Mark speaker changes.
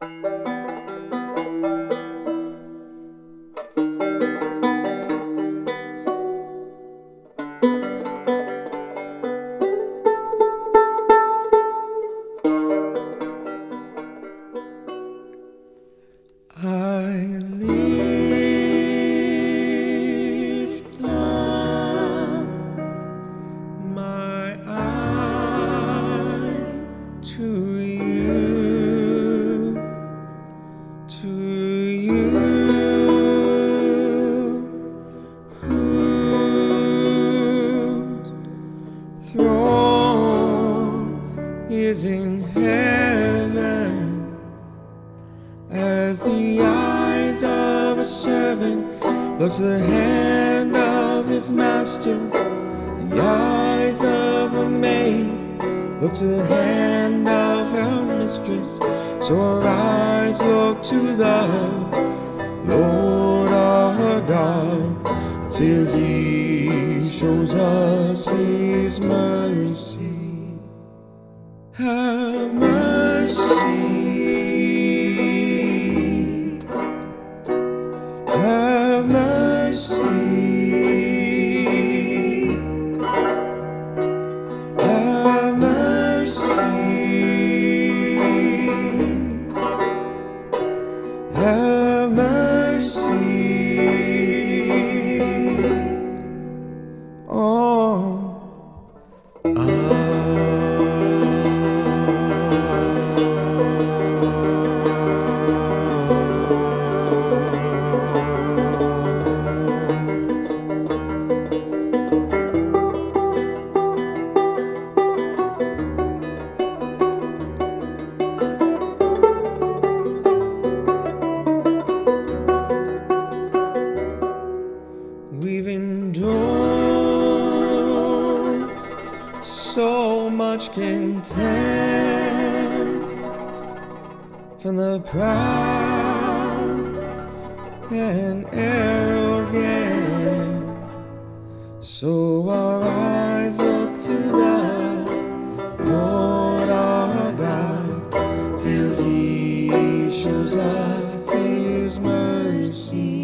Speaker 1: I lift up my eyes to you, whose throne is in heaven. As the eyes of a servant look to the hand of his master, the eyes of a maid look to the hand of her mistress. So our eyes look to the Lord our God, till he shows us his mercy. Have mercy. Have mercy, have mercy, have mercy. Oh. We've endured so much contempt from the proud and arrogant, so our eyes look to the Lord our God, till he shows us his mercy.